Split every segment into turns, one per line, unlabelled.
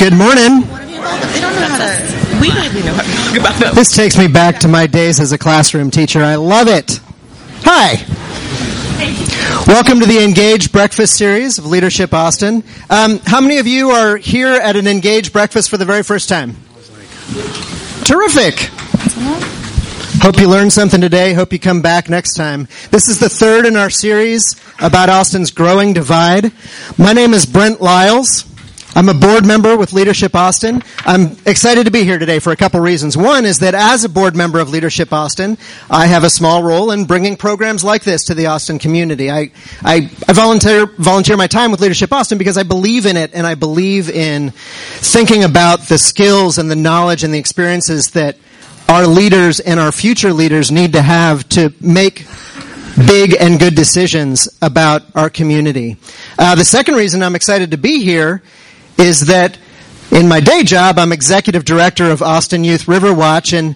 Good morning.
They don't know how to. We barely know how to talk about them.
This takes me back to my days as a classroom teacher. I love it. Hi. Welcome to the Engage Breakfast series of Leadership Austin. How many of you are here at an Engage Breakfast for the very first time? Terrific. Hope you learned something today. Hope you come back next time. This is the third in our series about Austin's growing divide. My name is Brent Lyles. I'm a board member with Leadership Austin. I'm excited to be here today for a couple reasons. One is that as a board member of Leadership Austin, I have a small role in bringing programs like this to the Austin community. I volunteer my time with Leadership Austin because I believe in it, and I believe in thinking about the skills and the knowledge and the experiences that our leaders and our future leaders need to have to make big and good decisions about our community. The second reason I'm excited to be here is that in my day job, I'm executive director of Austin Youth River Watch, and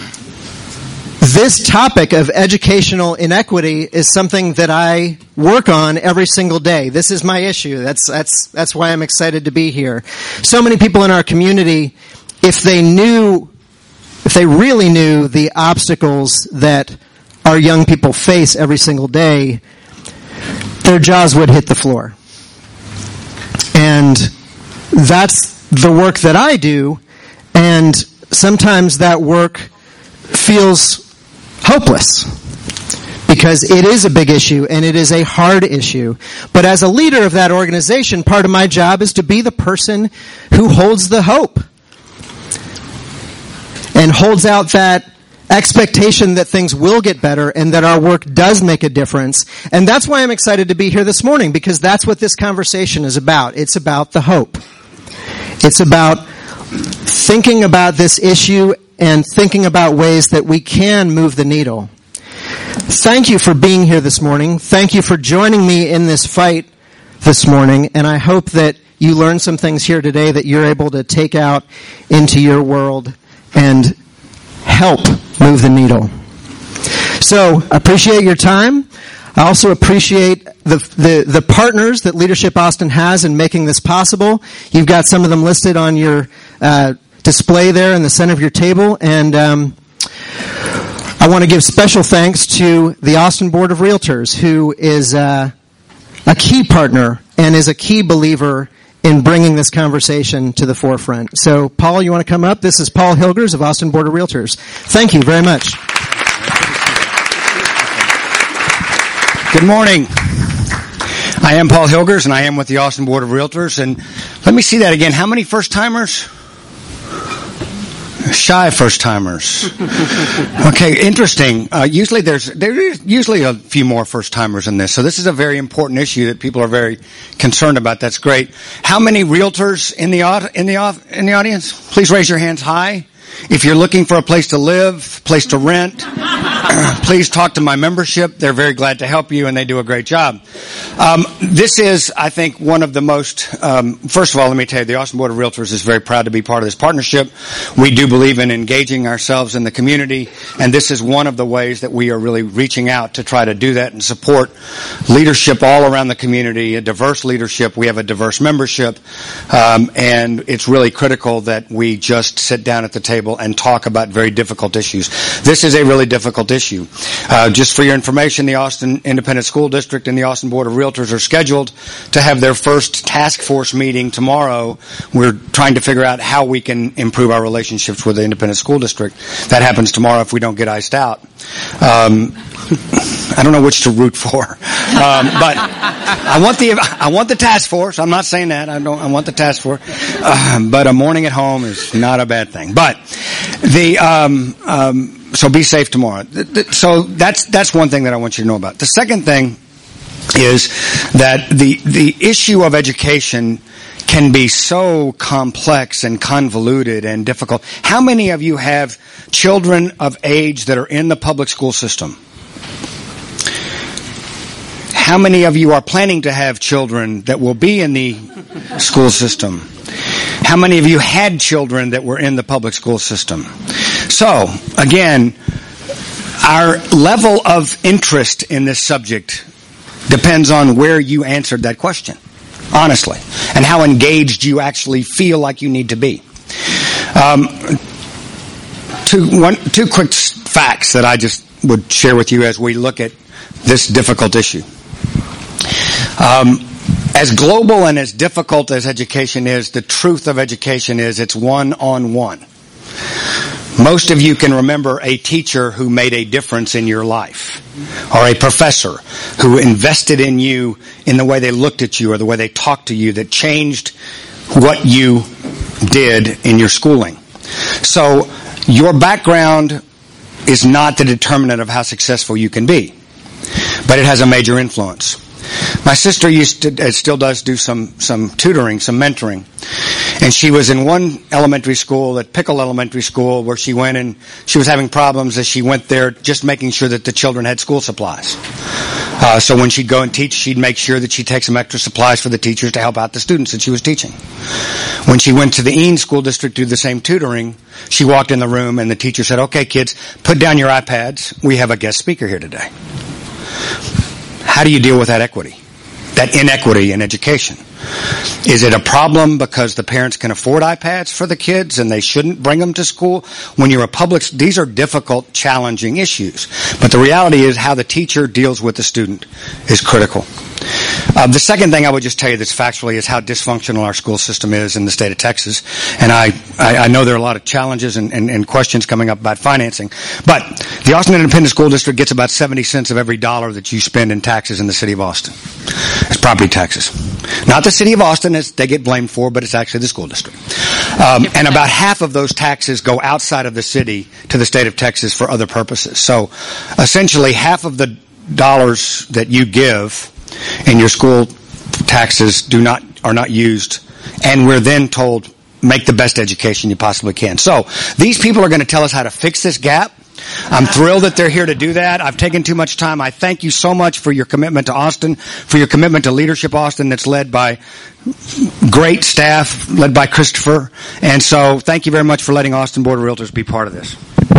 this topic of educational inequity is something that I work on every single day. This is my issue. That's why I'm excited to be here. So many people in our community, if they really knew the obstacles that our young people face every single day, their jaws would hit the floor. And that's the work that I do, and sometimes that work feels hopeless because it is a big issue and it is a hard issue. But as a leader of that organization, part of my job is to be the person who holds the hope and holds out that expectation that things will get better and that our work does make a difference. And that's why I'm excited to be here this morning, because that's what this conversation is about. It's about the hope. It's about thinking about this issue and thinking about ways that we can move the needle. Thank you for being here this morning. Thank you for joining me in this fight this morning. And I hope that you learned some things here today that you're able to take out into your world and help move the needle. So, appreciate your time. I also appreciate the partners that Leadership Austin has in making this possible. You've got some of them listed on your display there in the center of your table. And I want to give special thanks to the Austin Board of Realtors, who is a key partner and is a key believer in bringing this conversation to the forefront. So, Paul, you want to come up? This is Paul Hilgers of Austin Board of Realtors. Thank you very much.
Good morning. I am Paul Hilgers, and I am with the Austin Board of Realtors. And let me see that again. How many first-timers? Shy first-timers. Okay, interesting. Usually there's usually a few more first-timers in this. So this is a very important issue that people are very concerned about. That's great. How many realtors in the audience? Please raise your hands high. If you're looking for a place to live, place to rent, please talk to my membership. They're very glad to help you, and they do a great job. This is, I think, one of the most, first of all, let me tell you, the Austin Board of Realtors is very proud to be part of this partnership. We do believe in engaging ourselves in the community, and this is one of the ways that we are really reaching out to try to do that and support leadership all around the community, a diverse leadership. We have a diverse membership, and it's really critical that we just sit down at the table and talk about very difficult issues. This is a really difficult issue. Just for your information, the Austin Independent School District and the Austin Board of Realtors are scheduled to have their first task force meeting tomorrow. We're trying to figure out how we can improve our relationships with the Independent School District. That happens tomorrow if we don't get iced out. I don't know which to root for, but I want the task force. I'm not saying that. I want the task force, but a morning at home is not a bad thing. But so be safe tomorrow. So that's one thing that I want you to know about. The second thing is that the issue of education can be so complex and convoluted and difficult. How many of you have children of age that are in the public school system? How many of you are planning to have children that will be in the school system? How many of you had children that were in the public school system? So, again, our level of interest in this subject depends on where you answered that question. honestly, and how engaged you actually feel like you need to be. Two quick facts that I just would share with you as we look at this difficult issue. As global and as difficult as education is, the truth of education is it's one-on-one. Most of you can remember a teacher who made a difference in your life, or a professor who invested in you in the way they looked at you or the way they talked to you that changed what you did in your schooling. So your background is not the determinant of how successful you can be, but it has a major influence. My sister still does do some tutoring, some mentoring. And she was in one elementary school, at Pickle Elementary School, where she went and she was having problems as she went there just making sure that the children had school supplies. So when she'd go and teach, she'd make sure that she'd take some extra supplies for the teachers to help out the students that she was teaching. When she went to the Eanes School District to do the same tutoring, she walked in the room and the teacher said, "Okay, kids, put down your iPads. We have a guest speaker here today." How do you deal with that equity? That inequity in education? Is it a problem because the parents can afford iPads for the kids and they shouldn't bring them to school? When you're a public, these are difficult, challenging issues. But the reality is how the teacher deals with the student is critical. The second thing I would just tell you that's factually is how dysfunctional our school system is in the state of Texas. And I know there are a lot of challenges and questions coming up about financing. But the Austin Independent School District gets about 70 cents of every dollar that you spend in taxes in the city of Austin. It's property taxes. Not the city of Austin, as they get blamed for, but it's actually the school district. And about half of those taxes go outside of the city to the state of Texas for other purposes. So essentially half of the dollars that you give in your school taxes are not used, and we're then told, make the best education you possibly can. So these people are going to tell us how to fix this gap. I'm thrilled that they're here to do that. I've taken too much time. I thank you so much for your commitment to Austin, for your commitment to Leadership Austin that's led by great staff, led by Christopher. And so thank you very much for letting Austin Board of Realtors be part of this.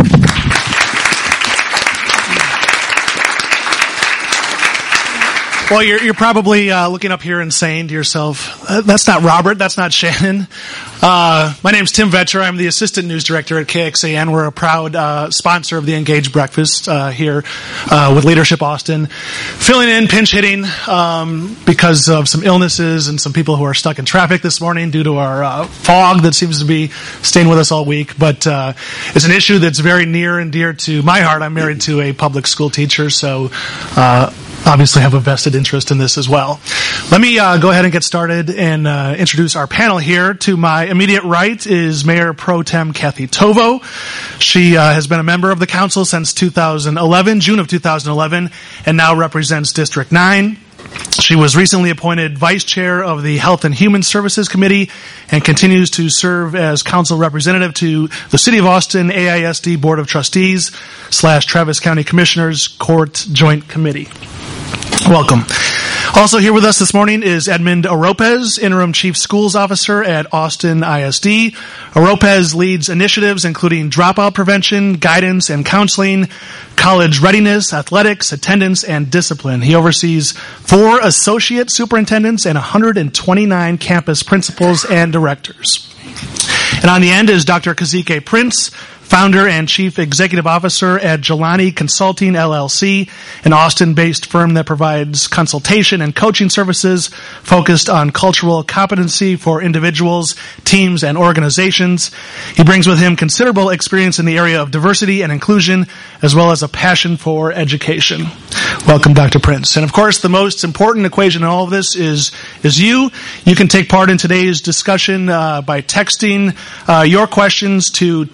Well, you're probably looking up here and saying to yourself, that's not Robert, that's not Shannon. My name's Tim Vetcher. I'm the Assistant News Director at KXAN. We're a proud sponsor of the Engaged Breakfast here with Leadership Austin. Filling in, pinch hitting because of some illnesses and some people who are stuck in traffic this morning due to our fog that seems to be staying with us all week. But it's an issue that's very near and dear to my heart. I'm married to a public school teacher, so obviously have a vested interest in this as well. Let me go ahead and get started and introduce our panel here. To my immediate right is Mayor Pro Tem Kathy Tovo. She has been a member of the council since 2011, June of 2011, and now represents District 9. She was recently appointed Vice Chair of the Health and Human Services Committee and continues to serve as Council Representative to the City of Austin AISD Board of Trustees / Travis County Commissioners Court Joint Committee. Welcome. Also here with us this morning is Edmund Oropez, Interim Chief Schools Officer at Austin ISD. Oropez leads initiatives including dropout prevention, guidance and counseling, college readiness, athletics, attendance, and discipline. He oversees 4 associate superintendents and 129 campus principals and directors. And on the end is Dr. Kazike Prince, founder and chief executive officer at Jelani Consulting, LLC, an Austin-based firm that provides consultation and coaching services focused on cultural competency for individuals, teams, and organizations. He brings with him considerable experience in the area of diversity and inclusion, as well as a passion for education. Welcome, Dr. Prince. And of course, the most important equation in all of this is you. You can take part in today's discussion by texting your questions to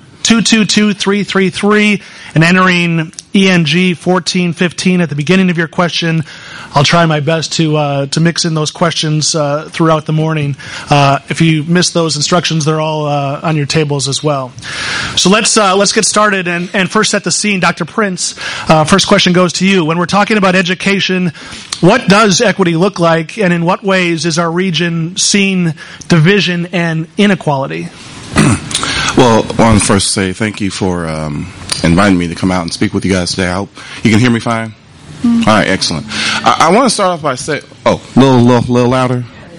222-333 and entering ENG 1415 at the beginning of your question. I'll try my best to mix in those questions throughout the morning. If you miss those instructions, they're all on your tables as well. So let's get started and first set the scene. Dr. Prince, first question goes to you. When we're talking about education, what does equity look like, and in what ways is our region seeing division and inequality?
Well, I want to first say thank you for inviting me to come out and speak with you guys today. I hope you can hear me fine. Mm-hmm. All right, excellent. I want to start off by saying, a little louder.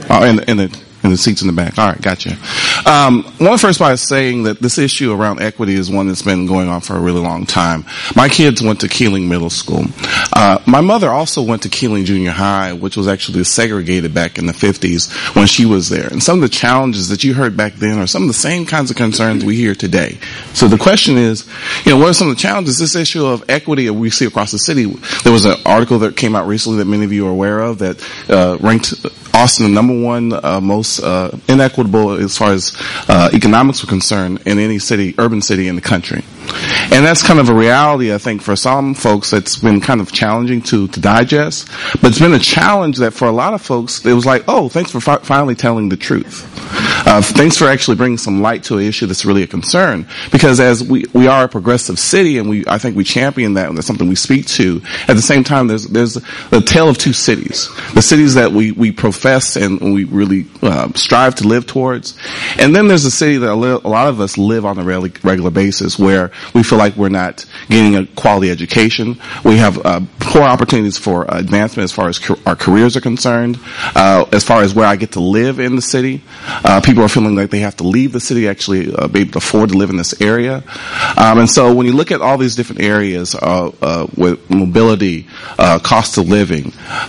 And the seats in the back. All right, gotcha. I want to first by saying that this issue around equity is one that's been going on for a really long time. My kids went to Keeling Middle School. My mother also went to Keeling Junior High, which was actually segregated back in the 50s when she was there. And some of the challenges that you heard back then are some of the same kinds of concerns we hear today. So the question is, what are some of the challenges? This issue of equity we see across the city. There was an article that came out recently that many of you are aware of that ranked Austin the number one most inequitable as far as economics were concerned in any urban city in the country. And that's kind of a reality, I think, for some folks that's been kind of challenging to digest. But it's been a challenge that for a lot of folks, it was like, oh, thanks for finally telling the truth. Thanks for actually bringing some light to an issue that's really a concern. Because as we are a progressive city, and I think we champion that, and that's something we speak to. At the same time, there's a tale of two cities. The cities that we profess and we really strive to live towards. And then there's a city that a lot of us live on a regular basis where we feel like we're not getting a quality education. We have poor opportunities for advancement as far as our careers are concerned. As far as where I get to live in the city, people are feeling like they have to leave the city actually be able to afford to live in this area. And so when you look at all these different areas with mobility, cost of living,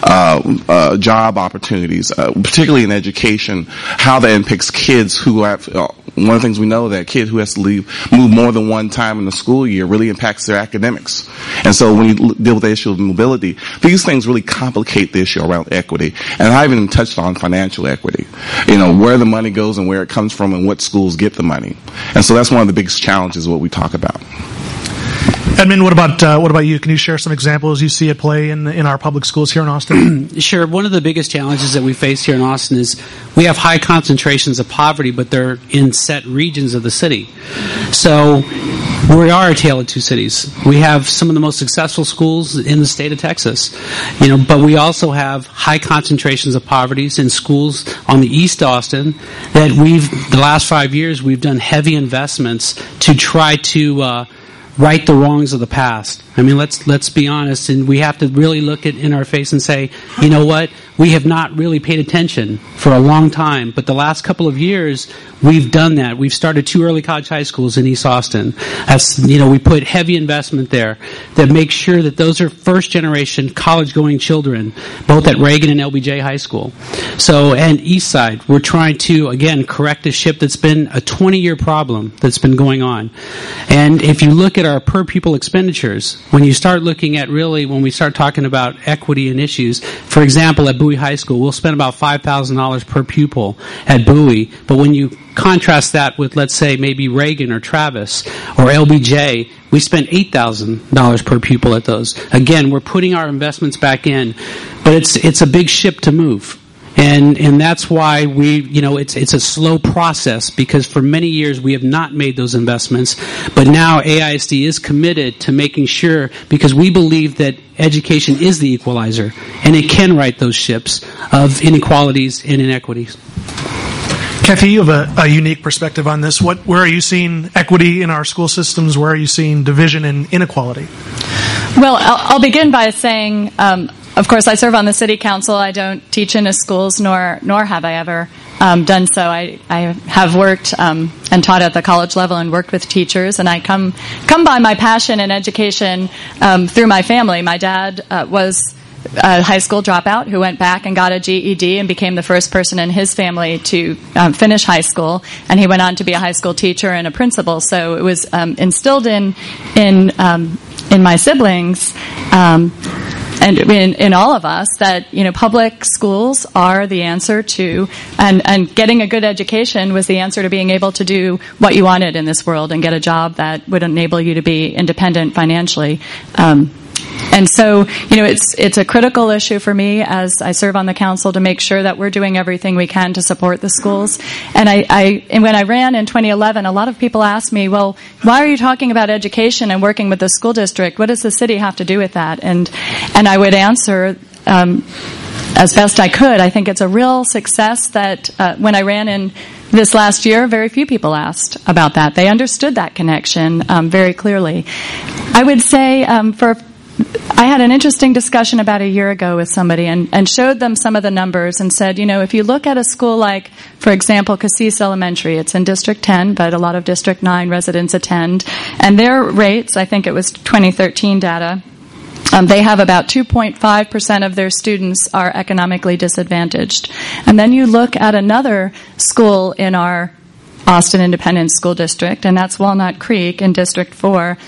job opportunities, particularly in education, how that impacts kids who have one of the things we know that a kid who has to move more than one time in the school year really impacts their academics. And so when you deal with the issue of mobility, these things really complicate the issue around equity. And I haven't even touched on financial equity. Where the money goes and where it comes from and what schools get the money. And so that's one of the biggest challenges what we talk about.
Edmund, what about you? Can you share some examples you see at play in our public schools here in Austin?
Sure. One of the biggest challenges that we face here in Austin is we have high concentrations of poverty, but they're in set regions of the city. So we are a tale of two cities. We have some of the most successful schools in the state of Texas, but we also have high concentrations of poverty in schools on the East Austin that the last 5 years, we've done heavy investments to try to right the wrongs of the past. I mean, let's be honest, and we have to really look it in our face and say, you know what? We have not really paid attention for a long time, but the last couple of years, we've done that. We've started 2 early college high schools in East Austin. We put heavy investment there that makes sure that those are first-generation college-going children, both at Reagan and LBJ High School. So, and East Side, we're trying to, again, correct a ship that's been a 20-year problem that's been going on. And if you look at our per-pupil expenditures, when you start looking at when we start talking about equity and issues, for example, at Bowie High School, we'll spend about $5,000 per pupil at Bowie, but when you contrast that with, let's say, maybe Reagan or Travis or LBJ, we spend $8,000 per pupil at those. Again, we're putting our investments back in, but it's a big ship to move. And that's why it's a slow process, because for many years we have not made those investments. But now AISD is committed to making sure, because we believe that education is the equalizer, and it can right those ships of inequalities and inequities.
Kathy, you have a unique perspective on this. Where are you seeing equity in our school systems? Where are you seeing division and inequality?
Well, I'll begin by saying, of course, I serve on the city council. I don't teach in the schools, nor have I ever done so. I have worked and taught at the college level and worked with teachers, and I come by my passion in education through my family. My dad was a high school dropout who went back and got a GED and became the first person in his family to finish high school, and he went on to be a high school teacher and a principal. So it was instilled in my siblings and in all of us that public schools are the answer to, and getting a good education was the answer to being able to do what you wanted in this world and get a job that would enable you to be independent financially. And so, it's a critical issue for me as I serve on the council to make sure that we're doing everything we can to support the schools. And and when I ran in 2011, a lot of people asked me, well, why are you talking about education and working with the school district? What does the city have to do with that? And I would answer, as best I could, I think it's a real success that when I ran in this last year, very few people asked about that. They understood that connection very clearly. I would say I had an interesting discussion about a year ago with somebody and showed them some of the numbers and said, if you look at a school like, for example, Cassis Elementary, it's in District 10, but a lot of District 9 residents attend, and their rates, I think it was 2013 data, they have about 2.5% of their students are economically disadvantaged. And then you look at another school in our Austin Independent School District, and that's Walnut Creek in District 4,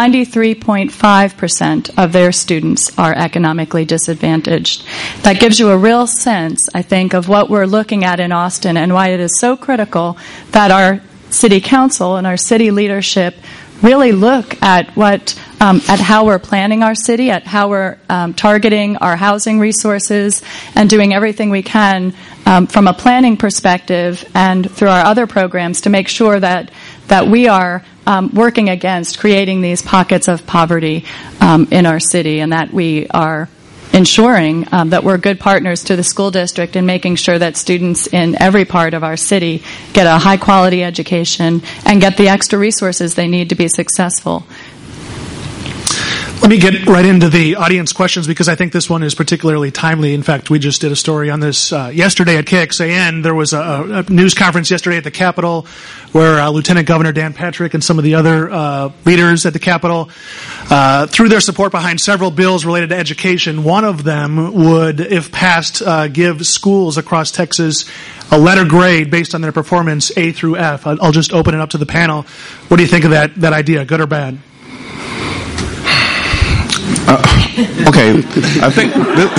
93.5% of their students are economically disadvantaged. That gives you a real sense, I think, of what we're looking at in Austin and why it is so critical that our city council and our city leadership really look at at how we're planning our city, at how we're targeting our housing resources, and doing everything we can from a planning perspective and through our other programs to make sure that we are working against creating these pockets of poverty in our city, and that we are ensuring that we're good partners to the school district and making sure that students in every part of our city get a high-quality education and get the extra resources they need to be successful.
Let me get right into the audience questions because I think this one is particularly timely. In fact, we just did a story on this yesterday at KXAN. There was a news conference yesterday at the Capitol where Lieutenant Governor Dan Patrick and some of the other leaders at the Capitol threw their support behind several bills related to education. One of them would, if passed, give schools across Texas a letter grade based on their performance, A through F. I'll just open it up to the panel. What do you think of that idea, good or bad?
Okay, I think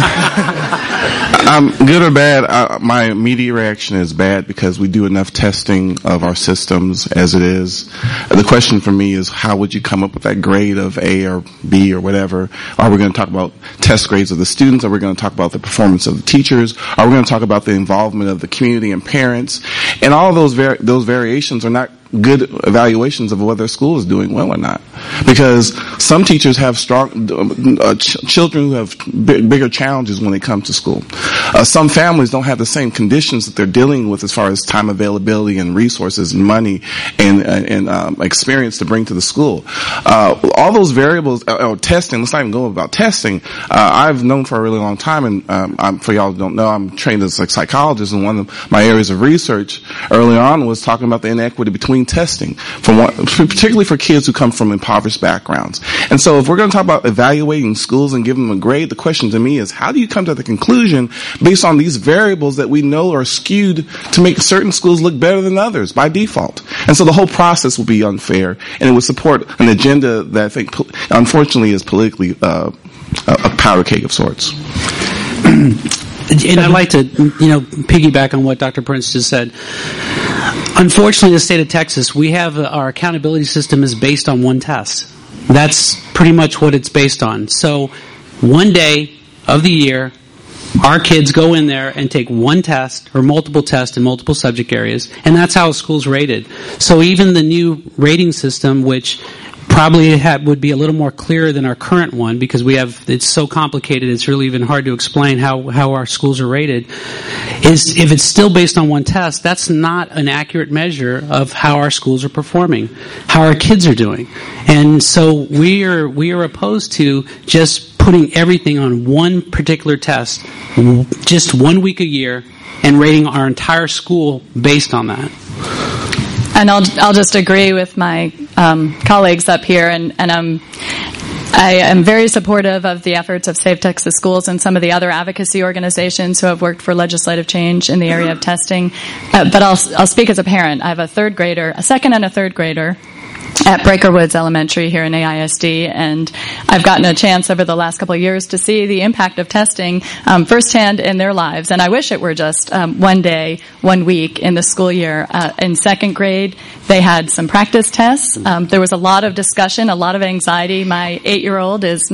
good or bad. My immediate reaction is bad because we do enough testing of our systems as it is. The question for me is, how would you come up with that grade of A or B or whatever? Are we going to talk about test grades of the students? Are we going to talk about the performance of the teachers? Are we going to talk about the involvement of the community and parents? And all of those variations are not good evaluations of whether a school is doing well or not, because some teachers have strong children who have bigger challenges when they come to school. Some families don't have the same conditions that they're dealing with as far as time availability and resources and money and experience to bring to the school. All those variables, testing. Let's not even go about testing. I've known for a really long time, and for y'all who don't know, I'm trained as a psychologist, and one of my areas of research early on was talking about the inequity between testing, particularly for kids who come from impoverished backgrounds. And so if we're going to talk about evaluating schools and giving them a grade, the question to me is, how do you come to the conclusion based on these variables that we know are skewed to make certain schools look better than others by default? And so the whole process will be unfair, and it would support an agenda that I think, unfortunately, is politically a powder cake of sorts.
And I'd like to, piggyback on what Dr. Prince just said. Unfortunately, in the state of Texas, we have our accountability system is based on one test. That's pretty much what it's based on. So one day of the year, our kids go in there and take one test or multiple tests in multiple subject areas, and that's how a school's rated. So even the new rating system, which probably would be a little more clear than our current one, because it's so complicated, it's really even hard to explain how our schools are rated, is if it's still based on one test, that's not an accurate measure of how our schools are performing, how our kids are doing. And so we are opposed to just putting everything on one particular test, just 1 week a year, and rating our entire school based on that.
And I'll just agree with my colleagues up here, and I am very supportive of the efforts of Save Texas Schools and some of the other advocacy organizations who have worked for legislative change in the area of testing. But I'll speak as a parent. I have a second and a third grader at Breaker Woods Elementary here in AISD, and I've gotten a chance over the last couple of years to see the impact of testing firsthand in their lives. And I wish it were just 1 day, 1 week in the school year. In second grade, they had some practice tests. There was a lot of discussion, a lot of anxiety. My 8-year-old does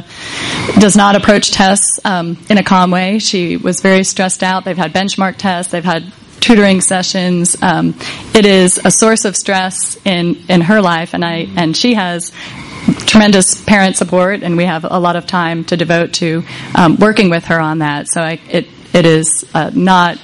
not approach tests in a calm way. She was very stressed out. They've had benchmark tests. They've had tutoring sessions. It is a source of stress in her life, and she has tremendous parent support, and we have a lot of time to devote to working with her on that. So it is not a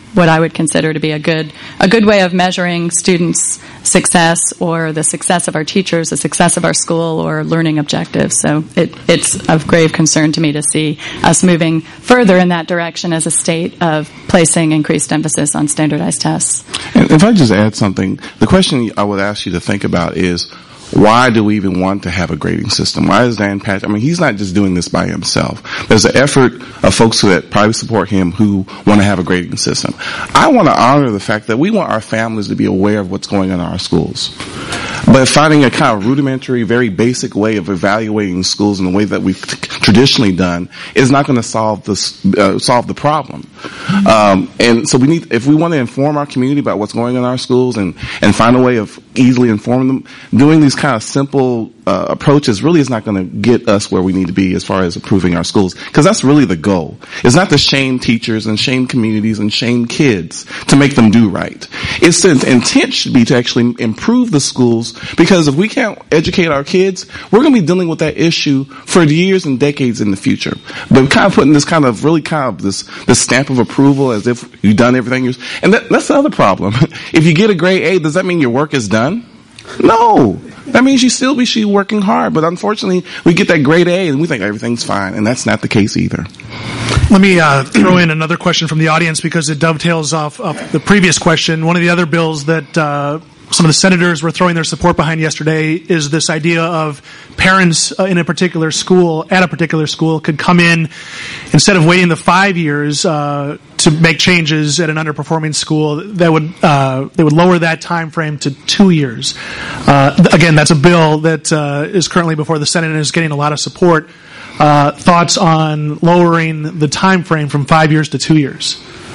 what I would consider to be a good way of measuring students' success, or the success of our teachers, the success of our school, or learning objectives. So it's of grave concern to me to see us moving further in that direction as a state of placing increased emphasis on standardized tests.
And if I just add something, the question I would ask you to think about is, why do we even want to have a grading system? Why is Dan Patrick? I mean, he's not just doing this by himself. There's an effort of folks that probably support him who want to have a grading system. I want to honor the fact that we want our families to be aware of what's going on in our schools. But finding a kind of rudimentary, very basic way of evaluating schools in the way that we've traditionally done is not going to solve the problem. And so if we want to inform our community about what's going on in our schools and find a way of easily informing them, doing these kind of simple approaches really is not going to get us where we need to be as far as improving our schools, because that's really the goal. It's not to shame teachers and shame communities and shame kids to make them do right. It's the intent should be to actually improve the schools, because if we can't educate our kids, we're going to be dealing with that issue for years and decades in the future. But kind of putting this kind of really kind of this stamp of approval as if you've done everything, and that's the other problem. If you get a grade A, does that mean your work is done? No. That means you still be working hard, but unfortunately we get that grade A and we think everything's fine, and that's not the case either.
Let me throw in another question from the audience, because it dovetails off the previous question. One of the other bills that some of the senators were throwing their support behind yesterday is this idea of parents in a particular school, at a particular school, could come in, instead of waiting the 5 years to make changes at an underperforming school, that they would lower that time frame to 2 years. Again, that's a bill that is currently before the Senate and is getting a lot of support. Thoughts on lowering the time frame from 5 years to 2 years?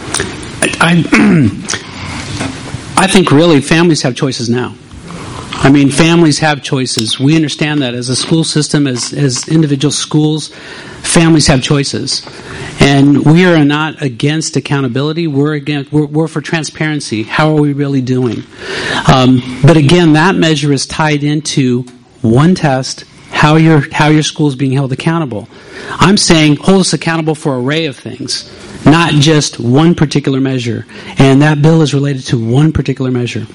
I think really families have choices now. I mean, families have choices. We understand that as a school system, as individual schools, families have choices. And we are not against accountability. We're for transparency. How are we really doing? But again, that measure is tied into one test, how your school is being held accountable. I'm saying hold us accountable for an array of things, not just one particular measure. And that bill is related to one particular measure.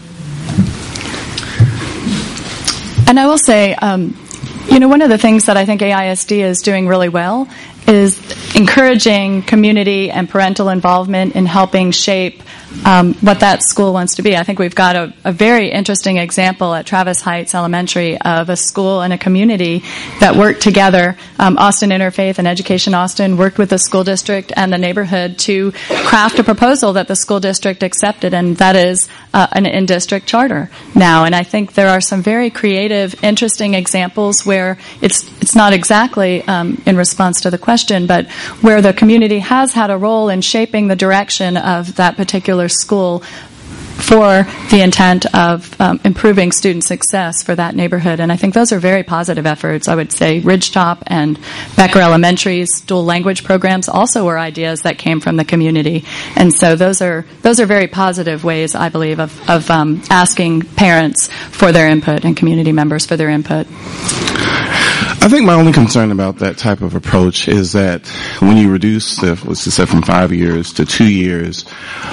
And I will say, one of the things that I think AISD is doing really well is encouraging community and parental involvement in helping shape what that school wants to be. I think we've got a very interesting example at Travis Heights Elementary of a school and a community that worked together. Austin Interfaith and Education Austin worked with the school district and the neighborhood to craft a proposal that the school district accepted, and that is an in-district charter now. And I think there are some very creative, interesting examples where it's not exactly in response to the question, but where the community has had a role in shaping the direction of that particular school for the intent of improving student success for that neighborhood. And I think those are very positive efforts. I would say Ridgetop and Becker Elementary's dual language programs also were ideas that came from the community. And so those are very positive ways, I believe, of asking parents for their input and community members for their input.
I think my only concern about that type of approach is that when you reduce what's it said, from 5 years to 2 years,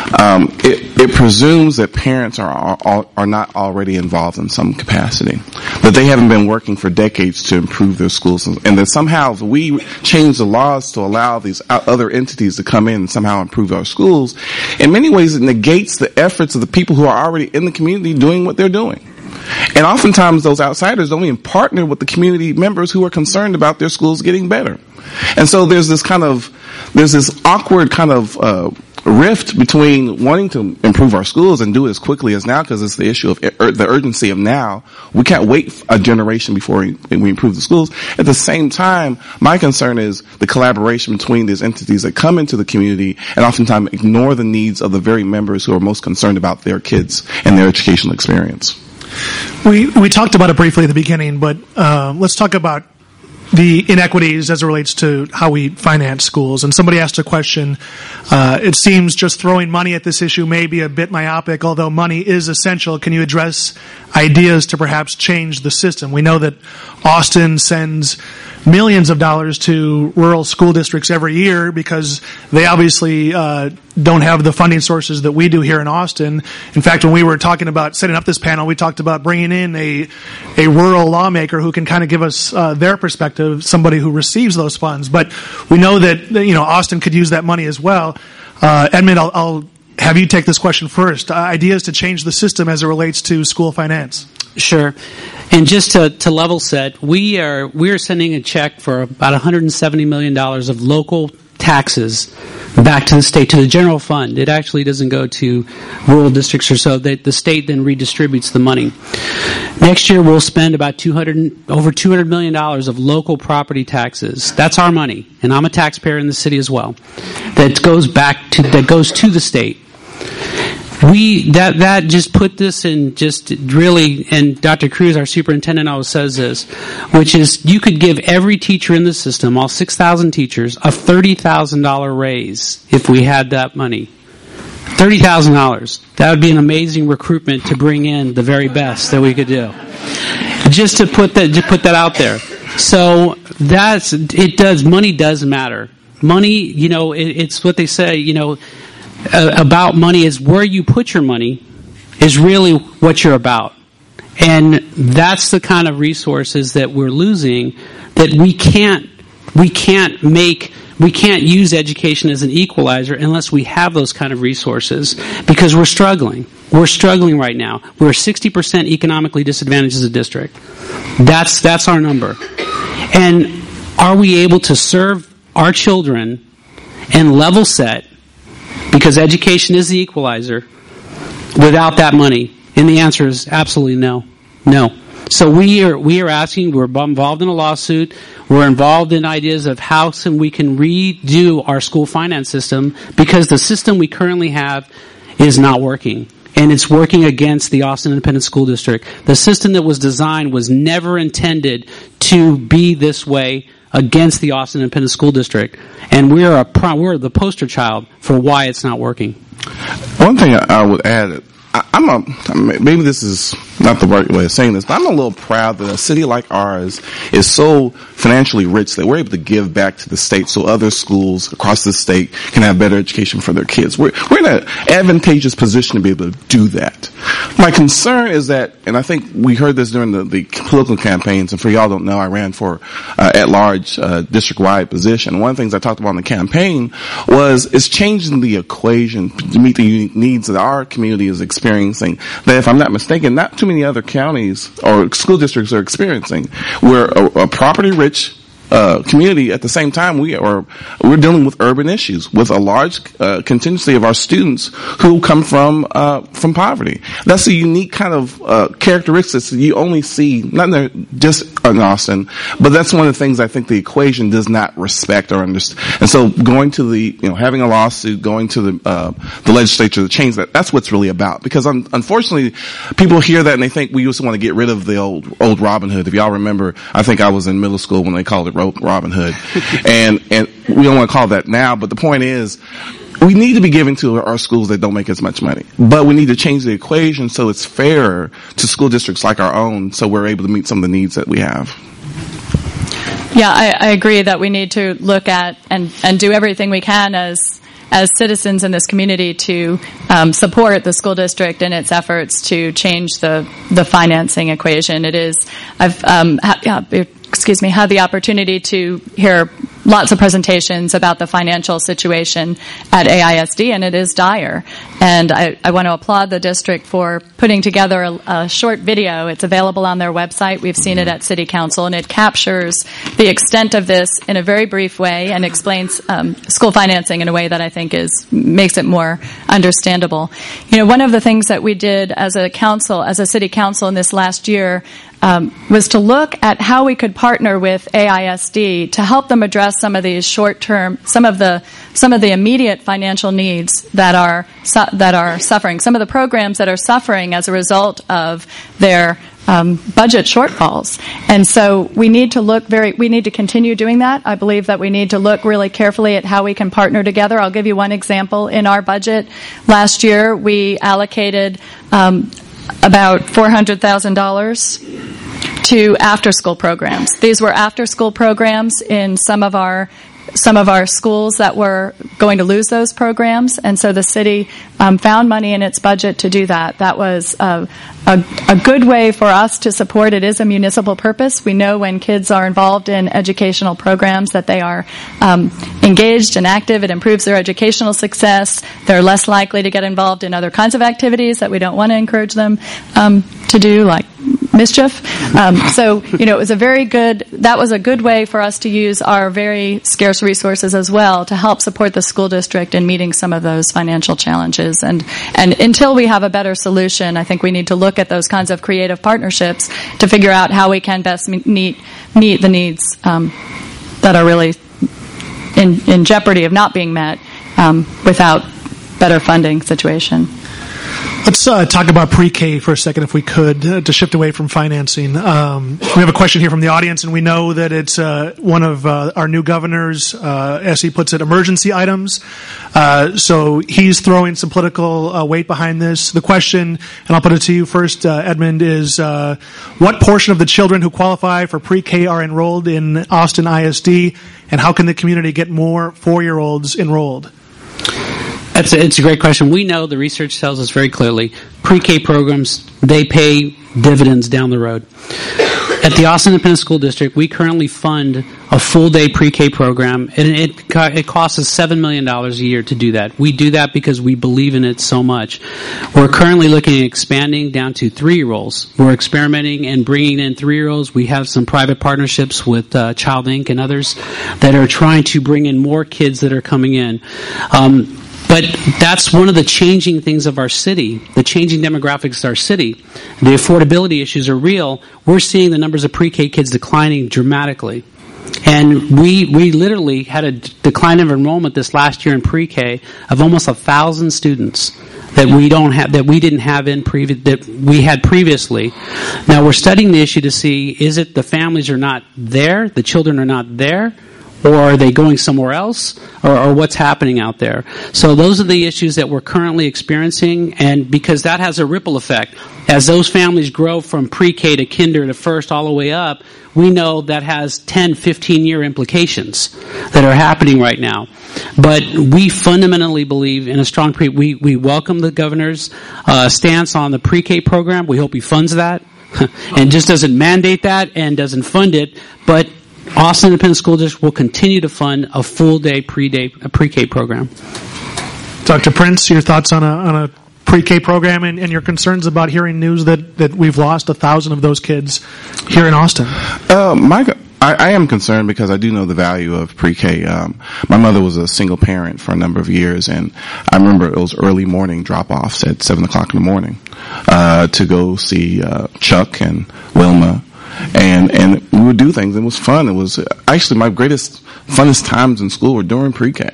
it presumes that parents are not already involved in some capacity, that they haven't been working for decades to improve their schools, and that somehow if we change the laws to allow these other entities to come in and somehow improve our schools, in many ways it negates the efforts of the people who are already in the community doing what they're doing. And oftentimes those outsiders don't even partner with the community members who are concerned about their schools getting better. And so there's this awkward kind of rift between wanting to improve our schools and do it as quickly as now, because it's the issue of the urgency of now. We can't wait a generation before we improve the schools. At the same time, my concern is the collaboration between these entities that come into the community and oftentimes ignore the needs of the very members who are most concerned about their kids and their educational experience.
We talked about it briefly at the beginning, but let's talk about the inequities as it relates to how we finance schools. And somebody asked a question. It seems just throwing money at this issue may be a bit myopic, although money is essential. Can you address ideas to perhaps change the system? We know that Austin sends millions of dollars to rural school districts every year because they obviously don't have the funding sources that we do here in Austin. In fact, when we were talking about setting up this panel, we talked about bringing in a rural lawmaker who can kind of give us their perspective, somebody who receives those funds. But we know that Austin could use that money as well. Edmund, I'll have you take this question first. Ideas to change the system as it relates to school finance.
Sure. And just to level set, we are sending a check for about $170 million of local taxes back to the state, to the general fund. It actually doesn't go to rural districts or so. The state then redistributes the money. Next year, we'll spend about over $200 million of local property taxes. That's our money, and I'm a taxpayer in the city as well. That goes to the state. That just put this in just really, and Dr. Cruz, our superintendent, always says this, which is you could give every teacher in the system, all 6,000 teachers, a $30,000 raise if we had that money. $30,000. That would be an amazing recruitment to bring in the very best that we could do. Just to put that out there. So money does matter. Money, it's what they say, about money is where you put your money is really what you're about. And that's the kind of resources that we're losing, that we can't use education as an equalizer unless we have those kind of resources, because we're struggling. We're struggling right now. We're 60% economically disadvantaged as a district. That's our number. And are we able to serve our children and level set, because education is the equalizer, without that money? And the answer is absolutely no. No. So we are asking, we're involved in a lawsuit, we're involved in ideas of how we can redo our school finance system, because the system we currently have is not working. And it's working against the Austin Independent School District. The system that was designed was never intended to be this way against the Austin Independent School District. And we're the poster child for why it's not working.
One thing I would add, maybe this is not the right way of saying this, but I'm a little proud that a city like ours is so financially rich that we're able to give back to the state so other schools across the state can have better education for their kids. We're in an advantageous position to be able to do that. My concern is that, and I think we heard this during the political campaigns, and for y'all don't know, I ran for at-large district-wide position. One of the things I talked about in the campaign is changing the equation to meet the unique needs that our community is experiencing, that if I'm not mistaken, not too many other counties or school districts are experiencing. We're a property-rich community. At the same time, we're dealing with urban issues with a large contingency of our students who come from poverty. That's a unique kind of characteristics that you only see not just in Austin, but that's one of the things I think the equation does not respect or understand. And so, going to having a lawsuit, going to the legislature to change that's what's really about. Because unfortunately, people hear that and they think we used to want to get rid of the old Robin Hood. If y'all remember, I think I was in middle school when they called it Robin Hood. and we don't want to call that now, but the point is, we need to be giving to our schools that don't make as much money. But we need to change the equation so it's fairer to school districts like our own, so we're able to meet some of the needs that we have.
Yeah, I agree that we need to look at and do everything we can as citizens in this community to support the school district in its efforts to change the financing equation. I've had the opportunity to hear lots of presentations about the financial situation at AISD, and it is dire. And I want to applaud the district for putting together a short video. It's available on their website. We've seen it at City Council, and it captures the extent of this in a very brief way and explains school financing in a way that I think makes it more understandable. One of the things that we did as a city council in this last year was to look at how we could partner with AISD to help them address some of these short-term, some of the immediate financial needs that are suffering, some of the programs that are suffering as a result of their budget shortfalls. And so we need to continue doing that. I believe that we need to look really carefully at how we can partner together. I'll give you one example. In our budget last year, we allocated about $400,000 to after-school programs. These were after-school programs in some of our schools that were going to lose those programs, and so the city found money in its budget to do that. That was a good way for us to support. It is a municipal purpose. We know when kids are involved in educational programs that they are engaged and active. It improves their educational success. They're less likely to get involved in other kinds of activities that we don't want to encourage them to do, like mischief. So, it was that was a good way for us to use our very scarce resources as well to help support the school district in meeting some of those financial challenges. And until we have a better solution, I think we need to look at those kinds of creative partnerships to figure out how we can best meet the needs that are really in jeopardy of not being met without better funding situation.
Let's talk about pre-K for a second, if we could, to shift away from financing. We have a question here from the audience, and we know that it's one of our new governors, as he puts it, emergency items. So he's throwing some political weight behind this. The question, and I'll put it to you first, Edmund, is what portion of the children who qualify for pre-K are enrolled in Austin ISD, and how can the community get more 4-year-olds enrolled?
It's a great question. We know the research tells us very clearly pre-K programs, they pay dividends down the road. At the Austin Independent School District, we currently fund a full-day pre-K program, and it costs us $7 million a year to do that. We do that because we believe in it so much. We're currently looking at expanding down to 3-year-olds. We're experimenting and bringing in 3-year-olds. We have some private partnerships with Child Inc. and others that are trying to bring in more kids that are coming in. But that's one of the changing things of our city, the changing demographics of our city. The affordability issues are real. We're seeing the numbers of pre-K kids declining dramatically. And we literally had a decline of enrollment this last year in pre-K of almost 1,000 students that we had previously. Now we're studying the issue to see, is it the families are not there, the children are not there, or are they going somewhere else? Or what's happening out there? So those are the issues that we're currently experiencing, and because that has a ripple effect. As those families grow from pre-K to kinder to first all the way up, we know that has 10, 15-year implications that are happening right now. But we fundamentally believe in a strong we welcome the governor's stance on the pre-K program. We hope he funds that and just doesn't mandate that and doesn't fund it, but Austin Independent School District will continue to fund a full-day pre-K program.
Dr. Prince, your thoughts on a pre-K program and your concerns about hearing news that we've lost 1,000 of those kids here in Austin?
I am concerned because I do know the value of pre-K. My mother was a single parent for a number of years, and I remember it was early morning drop-offs at 7 o'clock in the morning to go see Chuck and Wilma. And we would do things. It was fun. It was actually my funnest times in school were during pre-K.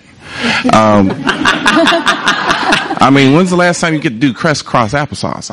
I mean, when's the last time you get to do crisscross applesauce?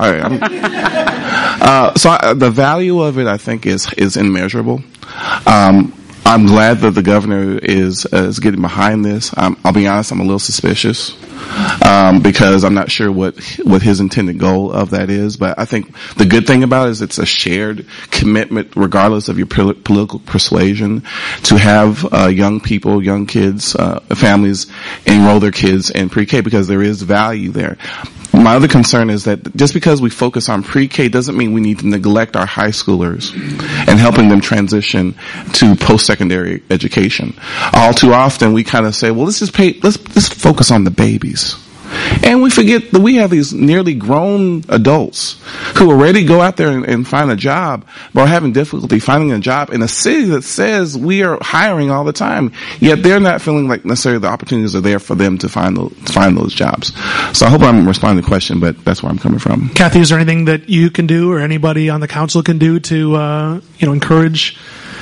The value of it, I think, is immeasurable. I'm glad that the governor is getting behind this. I'll be honest, I'm a little suspicious because I'm not sure what his intended goal of that is. But I think the good thing about it is it's a shared commitment, regardless of your political persuasion, to have young people, young kids, families enroll their kids in pre-K because there is value there. My other concern is that just because we focus on pre-K doesn't mean we need to neglect our high schoolers and helping them transition to post-secondary education. All too often we kind of say, well, let's focus on the babies. And we forget that we have these nearly grown adults who already go out there and find a job, but are having difficulty finding a job in a city that says we are hiring all the time. Yet they're not feeling like necessarily the opportunities are there for them to find those jobs. So I hope I'm responding to the question, but that's where I'm coming from.
Kathy, is there anything that you can do or anybody on the council can do to encourage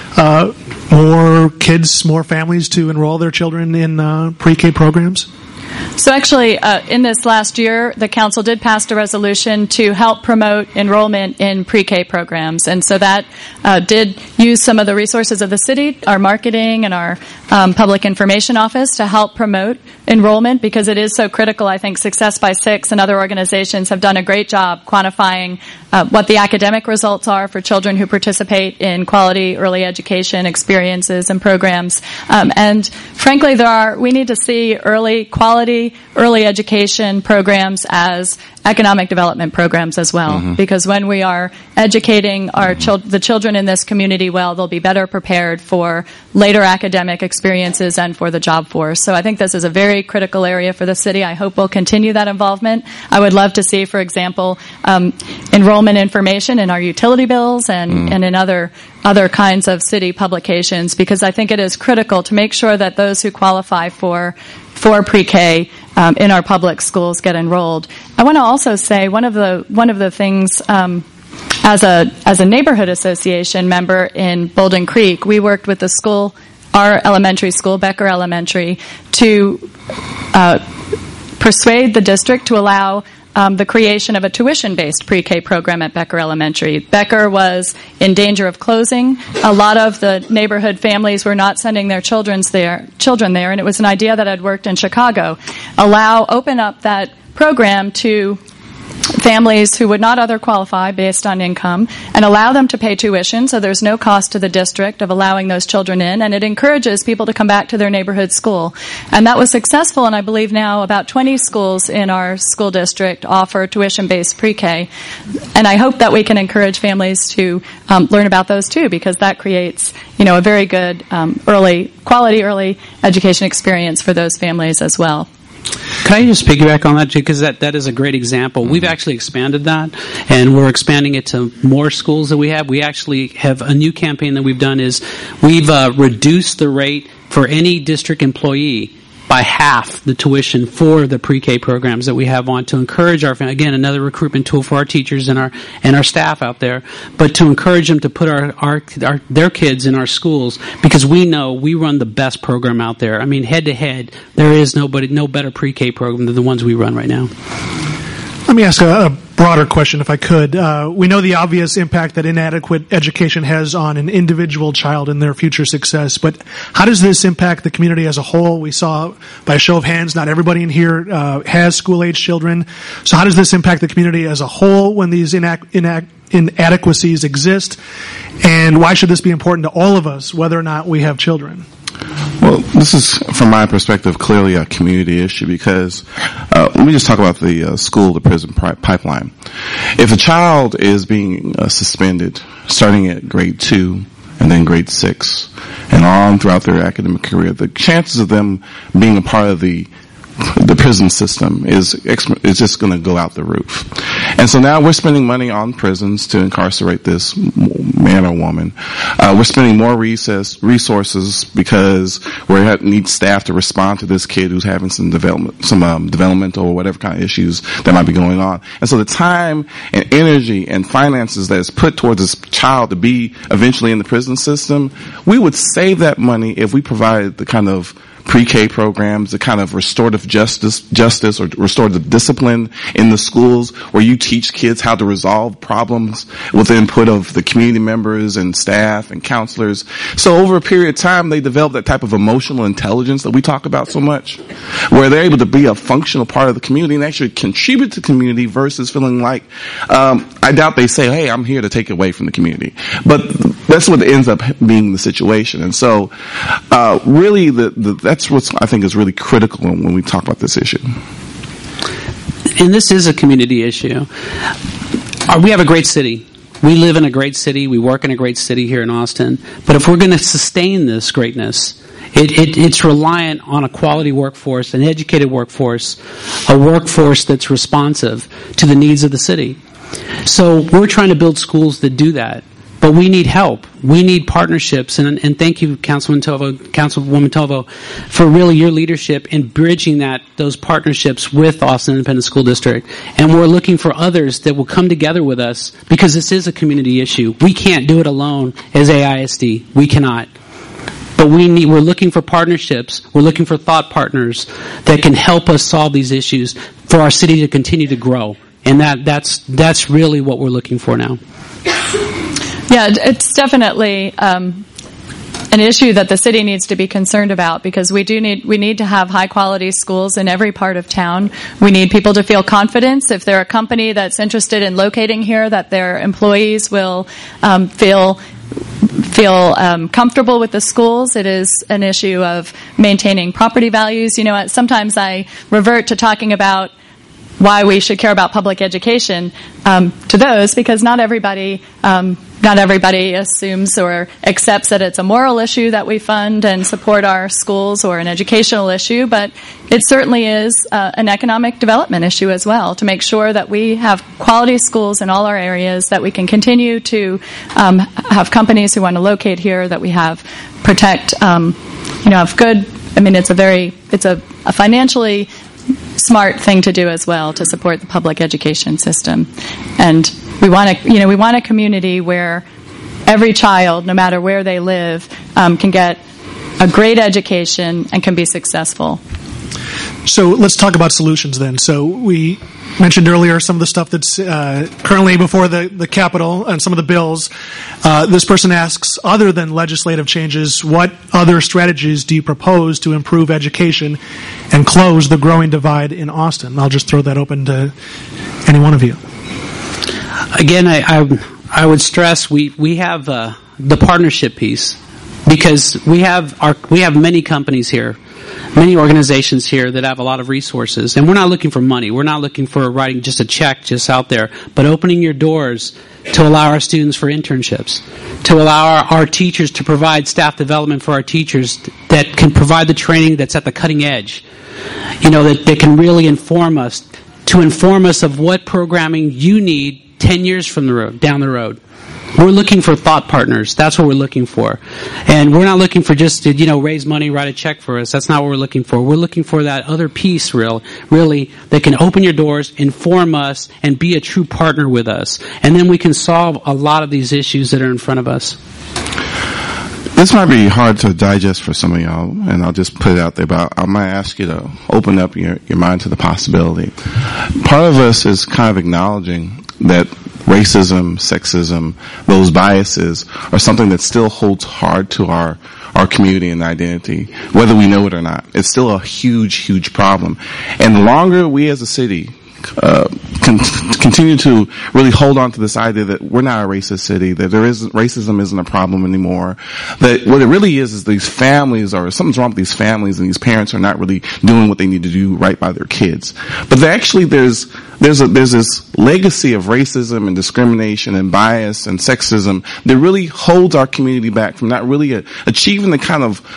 more kids, more families to enroll their children in pre-K programs?
So actually, in this last year, the council did pass a resolution to help promote enrollment in pre-K programs. And so that did use some of the resources of the city, our marketing and our public information office to help promote enrollment because it is so critical. I think Success by Six and other organizations have done a great job quantifying what the academic results are for children who participate in quality early education experiences and programs. And frankly, we need to see quality early education programs as economic development programs as well. Because when we are educating the children in this community well, they'll be better prepared for later academic experiences and for the job force. So I think this is a very critical area for the city. I hope we'll continue that involvement. I would love to see, for example, enrollment information in our utility bills and in other kinds of city publications, because I think it is critical to make sure that those who qualify for pre-K in our public schools get enrolled. I want to also say one of the things as a neighborhood association member in Bolden Creek, we worked with the school, our elementary school, Becker Elementary, to persuade the district to allow the creation of a tuition-based pre-K program at Becker Elementary. Becker was in danger of closing. A lot of the neighborhood families were not sending their children there, and it was an idea that had worked in Chicago. Open up that program to families who would not other qualify based on income and allow them to pay tuition, so there's no cost to the district of allowing those children in, and it encourages people to come back to their neighborhood school. And that was successful, and I believe now about 20 schools in our school district offer tuition-based pre-K. And I hope that we can encourage families to learn about those too, because that creates, a very good quality early education experience for those families as well.
Can I just piggyback on that, because that is a great example. We've actually expanded that, and we're expanding it to more schools that we have. We actually have a new campaign that we've done is we've reduced the rate for any district employee by half the tuition for the pre-K programs that we have on to encourage again, another recruitment tool for our teachers and our staff out there, but to encourage them to put their kids in our schools, because we know we run the best program out there. I mean, head to head, there is no better pre-K program than the ones we run right now.
Let me ask a broader question, if I could. We know the obvious impact that inadequate education has on an individual child and their future success, but how does this impact the community as a whole? We saw, by a show of hands, not everybody in here has school-age children. So how does this impact the community as a whole when these inadequacies exist? And why should this be important to all of us, whether or not we have children?
Well, this is, from my perspective, clearly a community issue because let me just talk about the school-to-prison pipeline. If a child is being suspended starting at grade 2 and then grade 6 and on throughout their academic career, the chances of them being a part of the prison system is just going to go out the roof. And so now we're spending money on prisons to incarcerate this man or woman. We're spending more resources because we need staff to respond to this kid who's having some developmental or whatever kind of issues that might be going on. And so the time and energy and finances that is put towards this child to be eventually in the prison system, we would save that money if we provided the kind of pre-K programs, the kind of restorative justice or restorative discipline in the schools where you teach kids how to resolve problems with the input of the community members and staff and counselors. So over a period of time, they develop that type of emotional intelligence that we talk about so much, where they're able to be a functional part of the community and actually contribute to the community versus feeling like, I doubt they say, hey, I'm here to take away from the community. But that's what ends up being the situation. And so, really that's what I think is really critical when we talk about this issue.
And this is a community issue. We have a great city. We live in a great city. We work in a great city here in Austin. But if we're going to sustain this greatness, it's reliant on a quality workforce, an educated workforce, a workforce that's responsive to the needs of the city. So we're trying to build schools that do that. But we need help. We need partnerships. And thank you, Councilwoman Tovo, for really your leadership in bridging those partnerships with Austin Independent School District. And we're looking for others that will come together with us because this is a community issue. We can't do it alone as AISD. We cannot. But we're looking for partnerships. We're looking for thought partners that can help us solve these issues for our city to continue to grow. And that's really what we're looking for now.
Yeah, it's definitely an issue that the city needs to be concerned about, because we need to have high quality schools in every part of town. We need people to feel confidence if they're a company that's interested in locating here, that their employees will feel comfortable with the schools. It is an issue of maintaining property values. Sometimes I revert to talking about why we should care about public education to those, because not everybody assumes or accepts that it's a moral issue that we fund and support our schools, or an educational issue, but it certainly is an economic development issue as well, to make sure that we have quality schools in all our areas, that we can continue to have companies who want to locate here, that we have have good. It's a financially smart thing to do as well, to support the public education system. And we want a community where every child, no matter where they live, can get a great education and can be successful.
So let's talk about solutions then. So we mentioned earlier some of the stuff that's currently before the Capitol and some of the bills. This person asks, other than legislative changes, what other strategies do you propose to improve education and close the growing divide in Austin? I'll just throw that open to any one of you.
Again, I would stress we have the partnership piece, because we have many companies here, many organizations here that have a lot of resources, and we're not looking for money. We're not looking for writing just a check just out there, but opening your doors to allow our students for internships, to allow our teachers to provide staff development for our teachers that can provide the training that's at the cutting edge, that can really inform us of what programming you need 10 years down the road. We're looking for thought partners. That's what we're looking for. And we're not looking for just to, raise money, write a check for us. That's not what we're looking for. We're looking for that other piece, really, that can open your doors, inform us, and be a true partner with us. And then we can solve a lot of these issues that are in front of us.
This might be hard to digest for some of y'all, and I'll just put it out there, but I might ask you to open up your mind to the possibility. Part of us is kind of acknowledging that racism, sexism, those biases are something that still holds hard to our community and identity, whether we know it or not. It's still a huge, huge problem. And the longer we as a city continue to really hold on to this idea that we're not a racist city, that racism isn't a problem anymore, that what it really is these families, or something's wrong with these families, and these parents are not really doing what they need to do right by their kids. But actually there's this legacy of racism and discrimination and bias and sexism that really holds our community back from not really achieving the kind of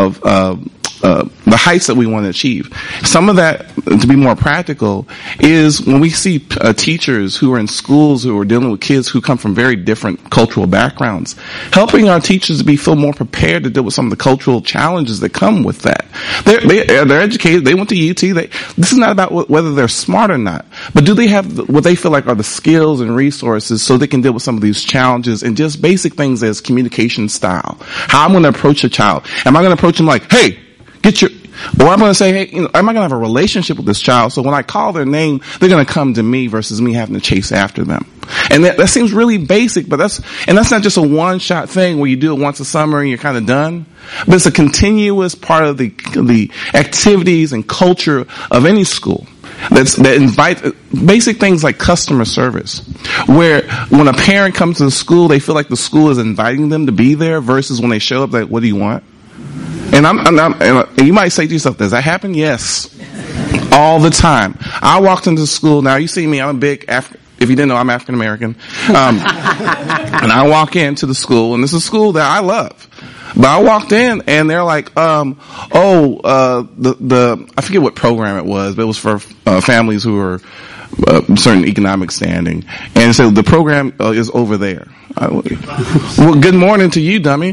the heights that we want to achieve. Some of that, to be more practical, is when we see teachers who are in schools who are dealing with kids who come from very different cultural backgrounds, helping our teachers to feel more prepared to deal with some of the cultural challenges that come with that. They're educated. They went to UT. This is not about whether they're smart or not, but do they have what they feel like are the skills and resources so they can deal with some of these challenges and just basic things as communication style. How I'm going to approach a child. Am I going to approach them like, hey, or I'm going to say, hey, am I going to have a relationship with this child? So when I call their name, they're going to come to me versus me having to chase after them. And that seems really basic, but that's not just a one-shot thing where you do it once a summer and you're kind of done. But it's a continuous part of the activities and culture of any school. That invite basic things like customer service, where when a parent comes to the school, they feel like the school is inviting them to be there versus when they show up, like, what do you want? And and you might say to yourself, does that happen? Yes. All the time. I walked into school. Now you see me, I'm a big if you didn't know, I'm African American. And I walk into the school, and this is a school that I love. But I walked in and they're like, I forget what program it was, but it was for families who were certain economic standing. And so the program is over there. Well, good morning to you, dummy.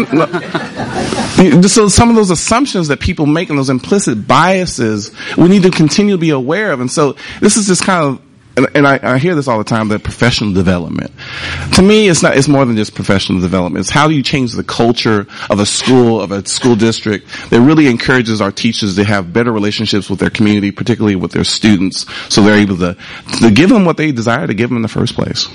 So some of those assumptions that people make and those implicit biases, we need to continue to be aware of. And so this is just kind of, and I hear this all the time, that professional development. To me, it's more than just professional development. It's how do you change the culture of a school district that really encourages our teachers to have better relationships with their community, particularly with their students, so they're able to give them what they desire to give them in the first place.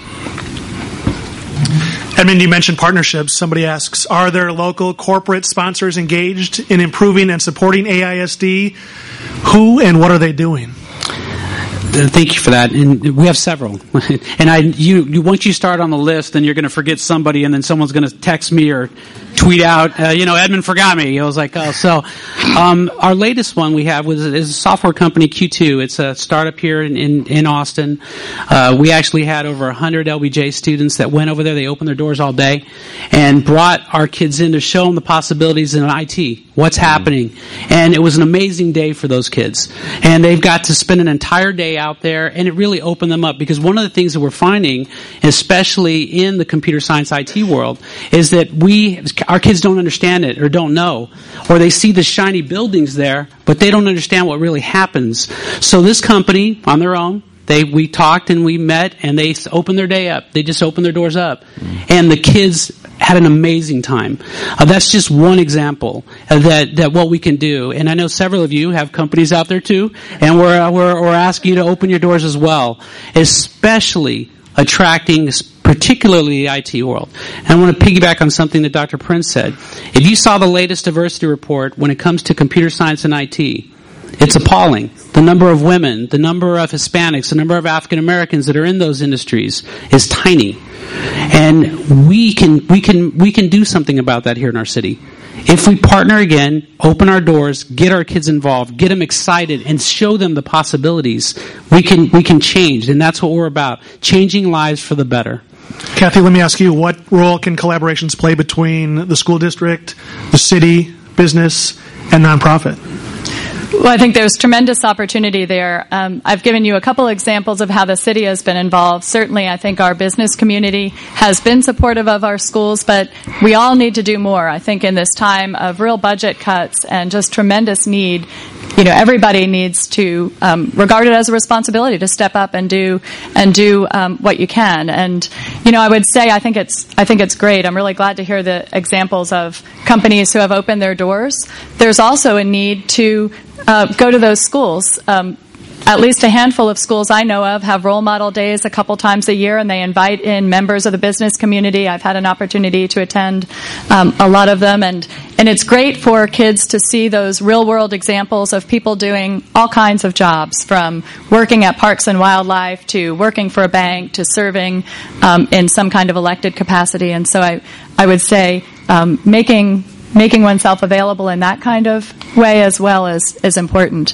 Edmund, you mentioned partnerships. Somebody asks, are there local corporate sponsors engaged in improving and supporting AISD? Who and what are they doing?
Thank you for that. And we have several. And once you start on the list, then you're going to forget somebody, and then someone's going to text me or tweet out, Edmund forgot me. I was like, oh. So our latest one we have is a software company, Q2. It's a startup here in Austin. We actually had over 100 LBJ students that went over there. They opened their doors all day and brought our kids in to show them the possibilities in IT, what's happening. And it was an amazing day for those kids. And they've got to spend an entire day out there, and it really opened them up, because one of the things that we're finding, especially in the computer science IT world, is that our kids don't understand it or don't know, or they see the shiny buildings there, but they don't understand what really happens. So this company, on their own, we talked and we met, and they opened their day up. They just opened their doors up. And the kids had an amazing time. That's just one example that what we can do. And I know several of you have companies out there too, and we're asking you to open your doors as well, especially attracting particularly the IT world. And I want to piggyback on something that Dr. Prince said. If you saw the latest diversity report when it comes to computer science and IT, it's appalling. The number of women, the number of Hispanics, the number of African Americans that are in those industries is tiny. And we can do something about that here in our city. If we partner again, open our doors, get our kids involved, get them excited, and show them the possibilities, we can change. And that's what we're about, changing lives for the better.
Kathy, let me ask you, what role can collaborations play between the school district, the city, business, and nonprofit?
Well, I think there's tremendous opportunity there. I've given you a couple examples of how the city has been involved. Certainly, I think our business community has been supportive of our schools, but we all need to do more. I think in this time of real budget cuts and just tremendous need, everybody needs to regard it as a responsibility to step up and do what you can. And I would say I think it's great. I'm really glad to hear the examples of companies who have opened their doors. There's also a need to go to those schools. At least a handful of schools I know of have role model days a couple times a year, and they invite in members of the business community. I've had an opportunity to attend a lot of them, and it's great for kids to see those real-world examples of people doing all kinds of jobs, from working at Parks and Wildlife to working for a bank to serving in some kind of elected capacity. And so I would say making oneself available in that kind of way as well is important.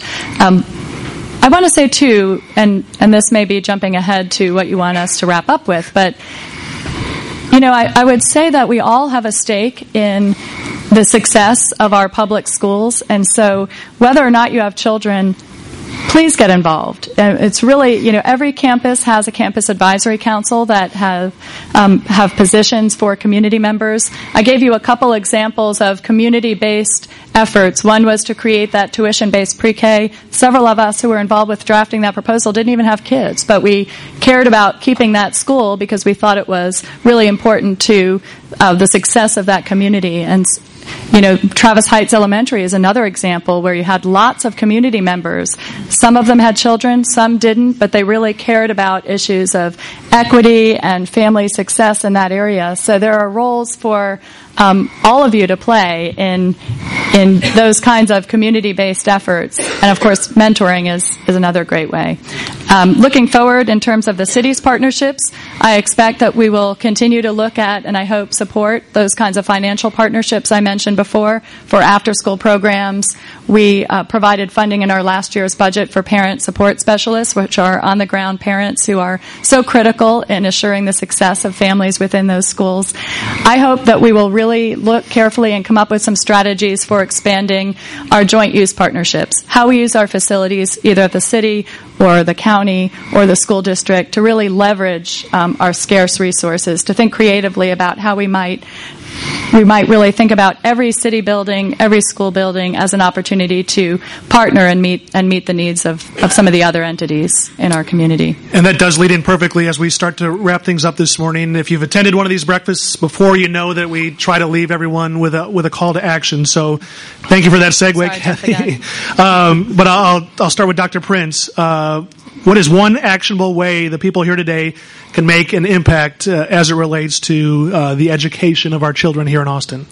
I want to say, too, and this may be jumping ahead to what you want us to wrap up with, but, I would say that we all have a stake in the success of our public schools, and so whether or not you have children, please get involved. It's really, every campus has a campus advisory council that have positions for community members. I gave you a couple examples of community-based efforts. One was to create that tuition-based pre-K. Several of us who were involved with drafting that proposal didn't even have kids, but we cared about keeping that school because we thought it was really important to the success of that community. And Travis Heights Elementary is another example where you had lots of community members. Some of them had children, some didn't, but they really cared about issues of equity and family success in that area. So there are roles for all of you to play in those kinds of community-based efforts. And, of course, mentoring is another great way. Looking forward in terms of the city's partnerships, I expect that we will continue to look at and I hope support those kinds of financial partnerships I mentioned before for after-school programs. We provided funding in our last year's budget for parent support specialists, which are on-the-ground parents who are so critical in assuring the success of families within those schools. I hope that we will really look carefully and come up with some strategies for expanding our joint use partnerships, how we use our facilities, either at the city or the county or the school district, to really leverage our scarce resources, to think creatively about how we might we might really think about every city building, every school building as an opportunity to partner and meet the needs of some of the other entities in our community.
And that does lead in perfectly as we start to wrap things up this morning. If you've attended one of these breakfasts before, you know that we try to leave everyone with a call to action. So thank you for that segue, Kathy. But I'll start with Dr. Prince. What is one actionable way the people here today can make an impact as it relates to the education of our children here in Austin?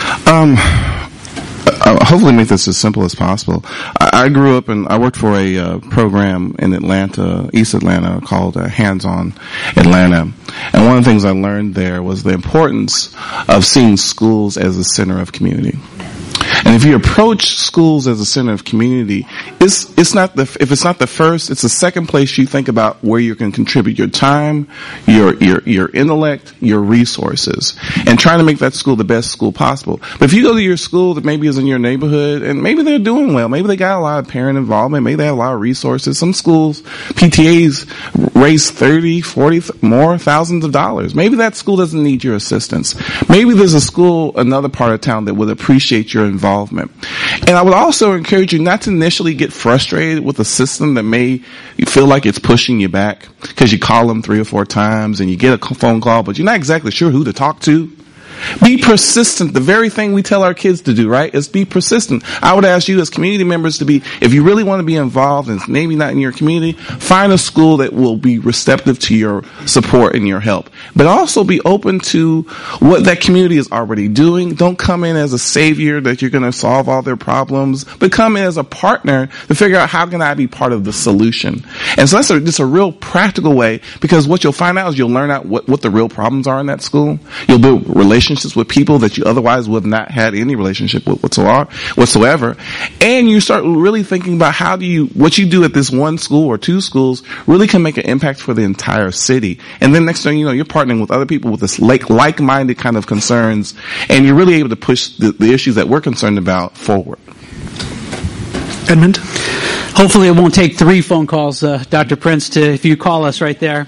Hopefully make this as simple as possible. I grew up and I worked for a program in Atlanta, East Atlanta, called Hands-On Atlanta. And one of the things I learned there was the importance of seeing schools as a center of community. And if you approach schools as a center of community, if it's not the first, it's the second place you think about where you can contribute your time, your intellect, your resources, and trying to make that school the best school possible. But if you go to your school that maybe is in your neighborhood, and maybe they're doing well, maybe they got a lot of parent involvement, maybe they have a lot of resources. Some schools, PTAs raise 30, 40 more thousands of dollars. Maybe that school doesn't need your assistance. Maybe there's a school, another part of town that would appreciate your involvement. And I would also encourage you not to initially get frustrated with a system that you feel like it's pushing you back because you call them 3 or 4 times and you get a phone call, but you're not exactly sure who to talk to. Be persistent. The very thing we tell our kids to do, right, is be persistent. I would ask you as community members to be, if you really want to be involved and maybe not in your community, find a school that will be receptive to your support and your help. But also be open to what that community is already doing. Don't come in as a savior that you're going to solve all their problems, but come in as a partner to figure out how can I be part of the solution. And so that's just a real practical way, because what you'll find out is you'll learn out what the real problems are in that school. You'll build relationships with people that you otherwise would not had any relationship with whatsoever. And you start really thinking about what you do at this one school or 2 schools really can make an impact for the entire city. And then next thing you know, you're partnering with other people with this like-minded kind of concerns, and you're really able to push the issues that we're concerned about forward.
Edmund?
Hopefully it won't take 3 phone calls, Dr. Prince, if you call us right there.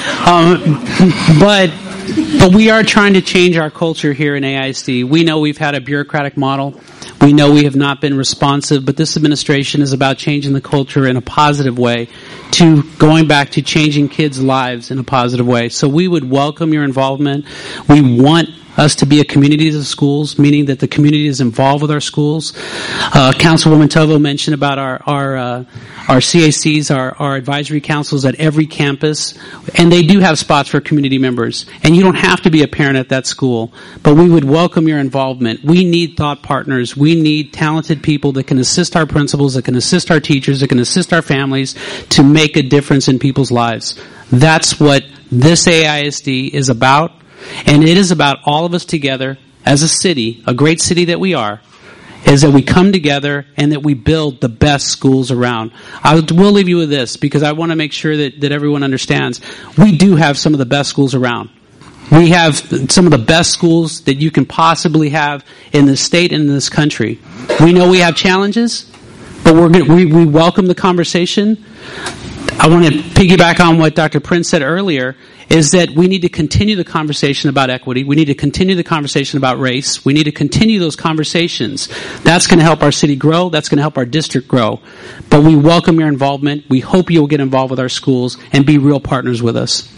But we are trying to change our culture here in AISD. We know we've had a bureaucratic model. We know we have not been responsive, but this administration is about changing the culture in a positive way, to going back to changing kids' lives in a positive way. So we would welcome your involvement. We want us to be a community of schools, meaning that the community is involved with our schools. Councilwoman Tovo mentioned about our CACs, our advisory councils at every campus, and they do have spots for community members. And you don't have to be a parent at that school, but we would welcome your involvement. We need thought partners. We need talented people that can assist our principals, that can assist our teachers, that can assist our families to make a difference in people's lives. That's what this AISD is about. And it is about all of us together as a city, a great city that we are, is that we come together and that we build the best schools around. I will leave you with this, because I want to make sure that everyone understands. We do have some of the best schools around. We have some of the best schools that you can possibly have in this state and in this country. We know we have challenges, but we welcome the conversation. I want to piggyback on what Dr. Prince said earlier, is that we need to continue the conversation about equity. We need to continue the conversation about race. We need to continue those conversations. That's going to help our city grow. That's going to help our district grow. But we welcome your involvement. We hope you'll get involved with our schools and be real partners with us.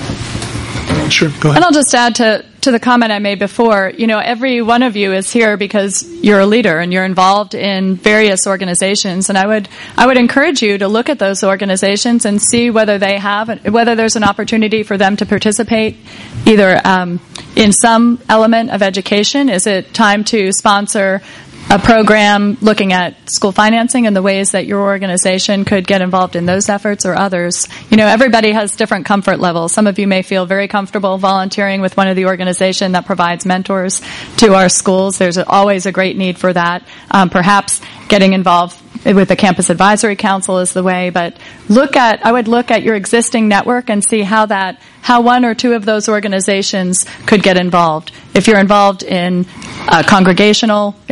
Sure, go ahead.
And I'll just add to the comment I made before. Every one of you is here because you're a leader and you're involved in various organizations. And I would encourage you to look at those organizations and see whether there's an opportunity for them to participate either in some element of education. Is it time to sponsor a program looking at school financing and the ways that your organization could get involved in those efforts or others? Everybody has different comfort levels. Some of you may feel very comfortable volunteering with one of the organizations that provides mentors to our schools. There's always a great need for that. Perhaps getting involved with the Campus Advisory Council is the way, but I would look at your existing network and see how one or two of those organizations could get involved. If you're involved in a congregation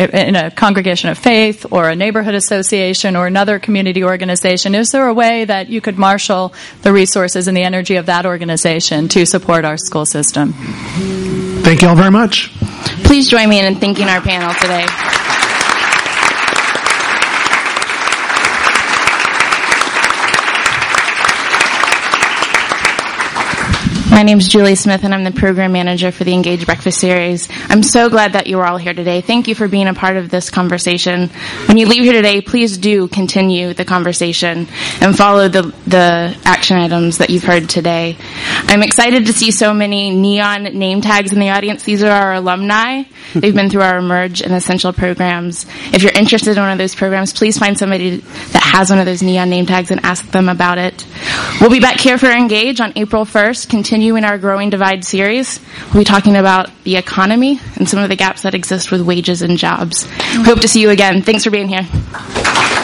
of faith or a neighborhood association or another community organization, is there a way that you could marshal the resources and the energy of that organization to support our school system?
Thank you all very much.
Please join me in thanking our panel today. My name is Julie Smith, and I'm the program manager for the Engage Breakfast Series. I'm so glad that you are all here today. Thank you for being a part of this conversation. When you leave here today, please do continue the conversation and follow the action items that you've heard today. I'm excited to see so many neon name tags in the audience. These are our alumni. They've been through our Emerge and Essential programs. If you're interested in one of those programs, please find somebody that has one of those neon name tags and ask them about it. We'll be back here for Engage on April 1st, continuing our Growing Divide series. We'll be talking about the economy and some of the gaps that exist with wages and jobs. We hope to see you again. Thanks for being here.